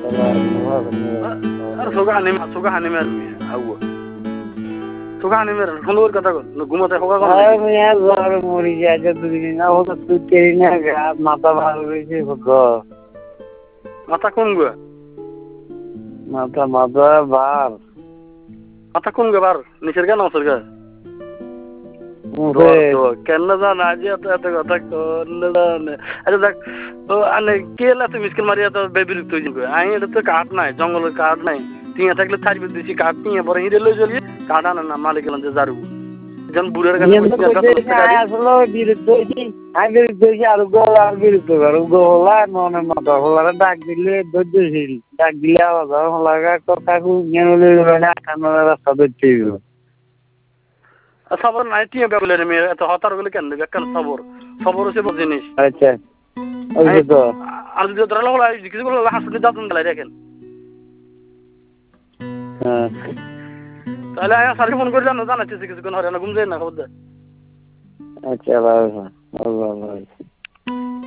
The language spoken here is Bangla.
সুগা হানি মের হাউয়া সুগা হানি মের ফলোর কথা কর ঘুমাতে হোগা কর আমি আর জ্বর মরি যায় যে দুদিন না হতো তুই তেরি না মাথা ভালো হয়েছে হতো মাথা কোন গো মাথা মাথা ভার মাথা কোন গো বার নিচের গা নসের গা কেন জানা যে এত এত কথা কোন জানে আচ্ছা দেখ তো আনে কেলা তুমি মিসকেল মারিয়া তো বেবিরক্ত হই যাবে আই এটা তো কাঠ নাই জঙ্গলের কাঠ নাই টিয়া থাকলে থাকবে দিছি কাঠ নিয়ে পরে হিরে লই চলি কাঠ আনা না মালিক এলাম যে জারু যেন বুড়ের কাছে আসলে বিরুদ্ধ হয়েছি আমি বিরুদ্ধ হয়েছি আর গোল আর বিরুদ্ধ করো গোলা মনে মতো হলারে ডাক দিলে ধৈর্যশীল ডাক দিলে আওয়াজ হলাগা কথা খুঁজে রাস্তা ধরতে সবর নাই টিয়া বেবলে রে মেয়ে এত হতার গলে কেন কেন সবর সবর হচ্ছে বড় জিনিস আচ্ছা ওই তো আর যদি ধরলা হলা কিছু বলে হাসপাতালে দাঁত দালাই দেখেন হ্যাঁ তাহলে আয়া সারি ফোন করে জানো জানাচ্ছি কিছুক্ষণ হরে না ঘুম যায় না খবর দে আচ্ছা ভালো ভালো